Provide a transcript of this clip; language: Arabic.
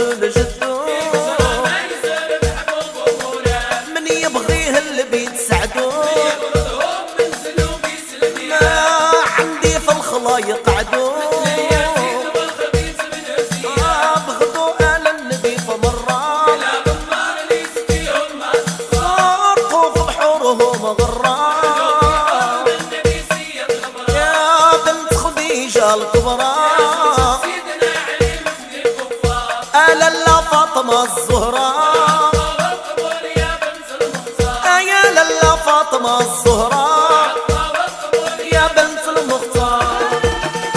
من جدو من يبغيه اللي بيتسعدو ما عندي في الخلايق عدو بغدو آل النبي فمرة صارقوا في بحورهم غرة يا بنت خديجة الكبرى آل لا فاطمة الزهراء